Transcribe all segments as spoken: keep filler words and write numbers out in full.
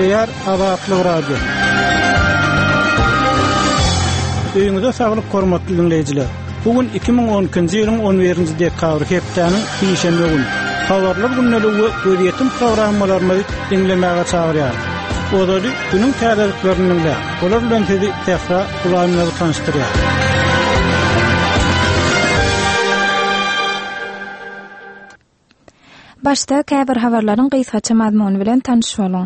Däşleýär Azatlyk radio. Öýüňizde saglyk hormatly dinleýijiler. Bugün iki bin on ikinji ýylyň on birinji dekabr hepdeniň işenme günü. Habarlar günneligi Göýetim programmalaryny dinlemäge çagyrýar. Olary günüň täzeliklerini bilen, olar bilen tezi täsra kulanyny tanıştyrýar. Başta käbir habarlaryň gysgaça mazmuny bilen tanış boluň.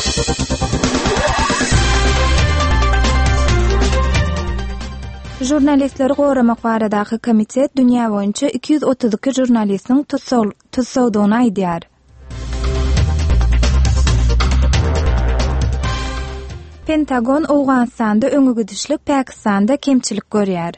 Jurnalistleri goramak baradaky komitet dünýä boýunça iki yüz otuz iki jurnalistniň tutsagdygyny aýdýar. Pentagon Awganistanda öňe gidişlik Pakistanda kemçilik görýär.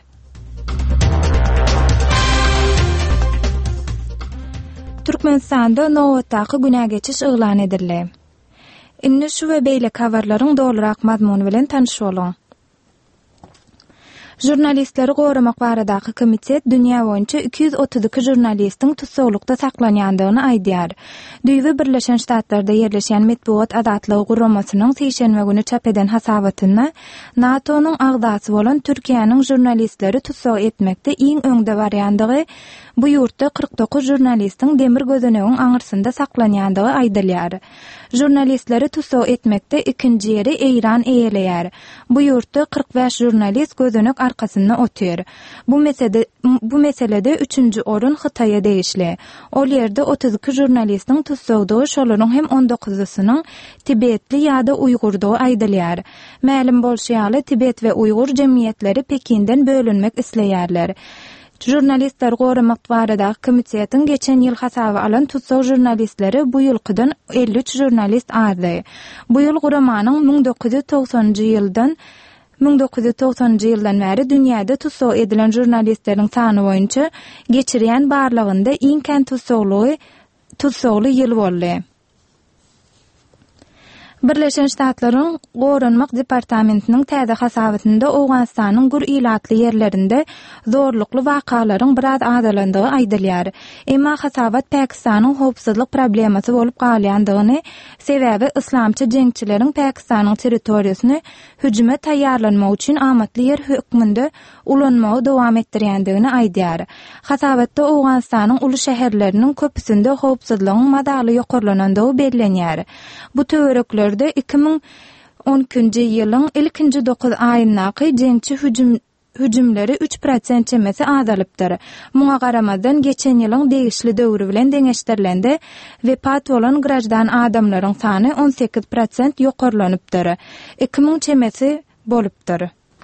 Türkmenistanda nowatdaky günä geçiş ýylan edildi. Inni şu we beýle habarlaryň dolrak mazmuny bilen tanış boluň. Jurnalistleri goramak baradaky komitet dünýä boýunça iki yüz otuz iki jurnalistiň tutsaglykda saklanýandygyny aýdýar. Düýbi Birleşen Ştatlarda ýerleşen Medeniýet azatlygy guramasynyň seýşenme güni çap eden hasabatyna NATO'nyň agdasy bolan Türkiýanyň jurnalistleri tutsag etmekde iň öňde barýandygy, bu ýurtda kırk dokuz jurnalistiň demir gözenegiň aňyrsynda saklanýandygy aýdylýar. Jurnalistleri tutsag etmekde ikinji ýeri Eýran eýeleýär. Bu ýurtda kırk beş jurnalist gözenek arkasynda otur. Bu meselede bu meselede üçüncü orun Hytaýa degişli. Ol ýerde otuz iki jurnalistiň tutsagdygy, şolaryň hem on dokuzusynyň Tibetli ýa-da Uýgurdygy aýdylýar. Mälim bolşýaly Tibet we Uýgur jemgyýetleri Pekinden bölünmek isleýärler. Jurnalistler goramak baradaky komitetiň geçen ýyl hasaby alan tutsag jurnalistleri bu ýylkydan elli üç jurnalist ardy. Bu ýyl guramanyň ming dokuz yüz togsanjy ýyldan ming dokuz yüz togsanjy ýyldan bäri dünýäde tutsag edilen jurnalistleriň sany boýunça geçirýän barlygynda iň kän tutsagly tutsagly ýyl boldy. Birleşen Ştatlaryň Goranmak departamentiniň täze hasabatynda Awganistanyň gur ilatly ýerlerinde zorlukly wakalaryň biraz azalandygy aýdylýar. Emma hasabat Pakistanyň howpsuzlyk problemasy bolup galýandygyny, sebäbi islamçy jeňçileriň Pakistanyň territoriýasyny hüjüme taýýarlanmak üçin amatly ýer hökmünde ulanmagy dowam etdirýändigini aýdýar. Hasabatda Awganistanyň uly şäherleriniň köpüsinde howpsuzlygyň madaly ýokarlanandygy bellenýär. Bu töwerekler iki bin on ikinji ýylyň ilkinji dokuz aýyndaky jeňçi hüjüm hüjümleri üç prosent çemesi azalypdyr. Muňa garamazdan geçen ýylyň degişli döwri bilen deňeşdirilende wepat bolan grajdan adamlaryň sany on sekiz prosent ýokarlanypdyr. iki ming çemesi bolupdyr.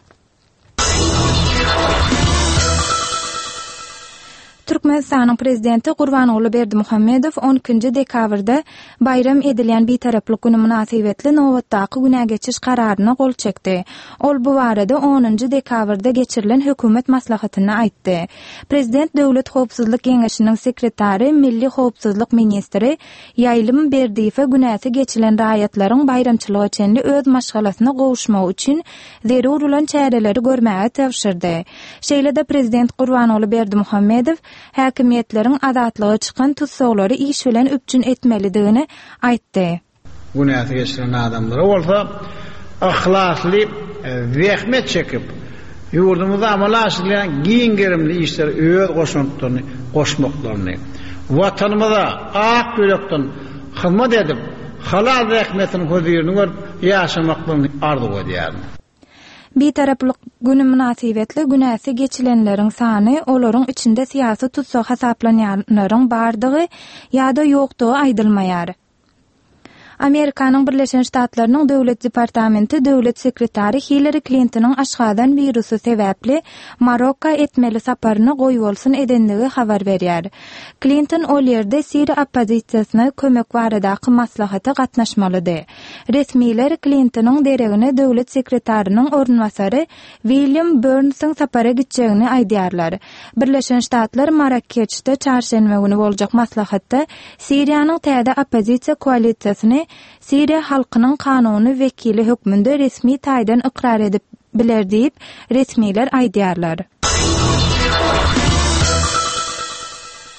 Türkmenistanyň prezidenti Gurbanuly Berdimuhammedow on ikinji dekabrda bayram edilen bitaraplyk güni münasibetli nowatdaky günä geçiş kararyna gol çekdi. Ol bu barada onuncu dekabrda geçirilen hökümet maslahatyny aýtdy. Prezident Döwlet Howpsuzlyk Geňeşiniň sekretary, Milli Howpsuzlyk ministri Ýaýlym Berdiýew günäsi geçilen raýatlaryň bayramçylygy çenli öz maşgalasyna gowuşmak üçin zerur bolan çäreleri görmäge täwşirdi. Şeýle-de prezident Gurbanuly Berdimuhammedow häkimiýetleriň azatlygy çykan tutsaglary iş bilen üpjün etmelidigini aýtdy. Günäsi geçiren adamlara bolsa ahlasly zähmet çekip ýurdumyzda amal aşylan giň gerimli işler öz goşuntuny goşmaklaryny watanymyza ak bölekden hyzmat edip halal zähmetini gözlerini görüp ýaşamaklygyny arzu edýär. Bitaraplyk güni münasibetli günäsi geçilenleriň sany, olaryň içinde siýasy tutsag hasaplanýanlaryň bardygy ýa-da ýokdugy aýdylmaýar. Amerikanyň Birleşen Ştatlarynyň Döwlet Departamenti Döwlet Sekretary Hillary Clinton'yň aşgadan virusy sebäpli Marokka etmeli saparyny goýbolsun edendigi habar berýär. Clinton ol ýerde Siriýa oppozisiýasyna kömek baradaky maslahaty gatnaşmalydy. Resmiler Clinton'yň deregine Döwlet Sekretarynyň ornwasary William Burns'yň sapara gitjegini aýdýarlar. Birleşen Ştatlar Marrakeşde çarşembe güni boljak maslahatda Siriýanyň täze oppozisiýa koalisiýasyny Siriýa halkynyň kanuny vekili hökmünde resmi taýdan ikrar edip biler diýip resmiler aýdýarlar.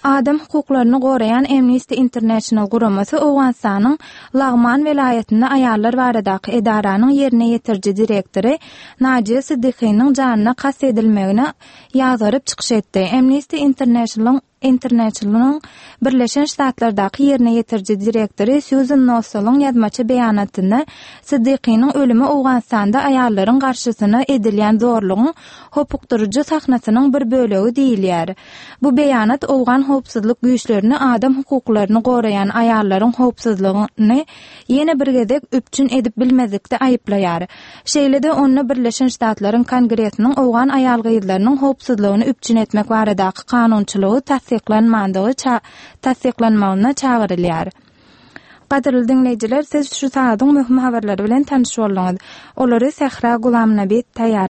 Adam hukuklaryny gorayan Amnesty International guramasy Owganstanyň Lagman welaýetinde aýallar baradaky edaranyň ýerine ýetirji direktori Nadia Siddiqynyň janyna kas edilmegine ýazyryp çykyş etdi. Amnesty International International'ın Birleşen Ştatlardaky ýerine ýetirji direktori Susan Nosselyň ýazmaçy beýanatynda Siddiqynyň ölümi Owganstanda aýallaryň garşysyna edilýän zorlugyň hukukdurjy sahnasynyň bir bölegi diýilýär. Bu beýanat Owgan howpsuzlyk güýçlerini adam hukuklaryny gorayan aýallaryň howpsuzlygyny ýene bir gezek üpçün edip bilmezlikde aýyplaýar. Şeýlede onu Birleşen Ştatlaryň Kongresiniň Owgan aýal gyzlarynyň howpsuzlygyny üpçün etmek baradaky kanunçylygy tasdiklanmandygy tasdiklanmagyna çagyrylýar. Gaderly dinleýijiler, siz şu saatyň möhüm habarlary bilen tanyş boldunuz. Olary Sehra Gulamnabet taýýar.